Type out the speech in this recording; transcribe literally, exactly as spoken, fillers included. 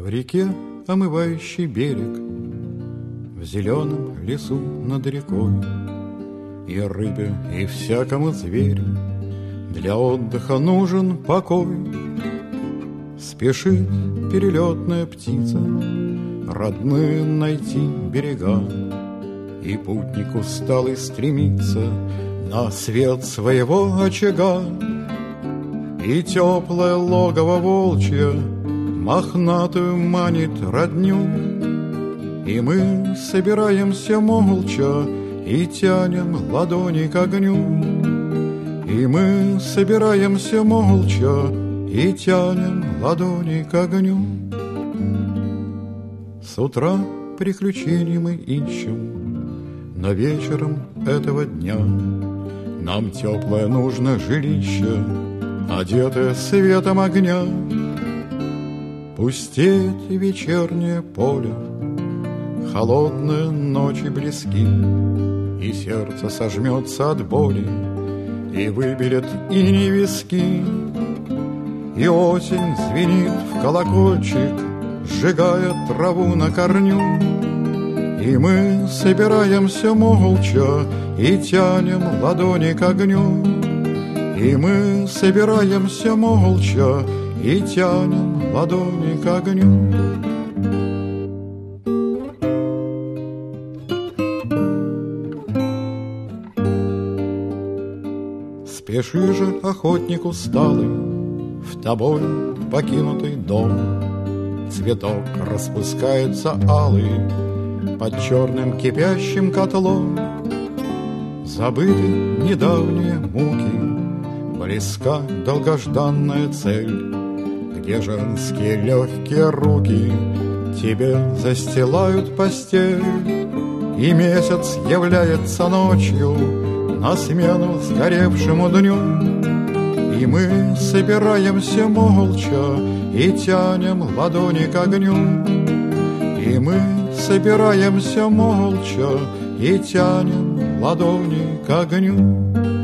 В реке, омывающей берег, в зеленом лесу над рекой, и рыбе, и всякому зверю для отдыха нужен покой. Спешит перелетная птица родные найти берега, и путник усталый стремится на свет своего очага. И теплое логово волчье мохнатую манит родню, и мы собираемся молча и тянем ладони к огню. И мы собираемся молча и тянем ладони к огню. С утра приключений мы ищем, но вечером этого дня нам теплое нужно жилище, одетое светом огня. Пустеет вечернее поле, холодные ночи близки, и сердце сожмется от боли, и выберет иней виски. И осень звенит в колокольчик, сжигая траву на корню. И мы собираемся молча и тянем ладони к огню. И мы собираемся молча и тянем ладони к огню. Спеши же, охотник усталый, в тобой покинутый дом. Цветок распускается алый под черным кипящим котлом. Забыты недавние муки, близка долгожданная цель, где женские легкие руки тебе застилают постель. И месяц является ночью на смену сгоревшему дню. И мы собираемся молча и тянем ладони к огню. И мы собираемся молча и тянем ладони к огню.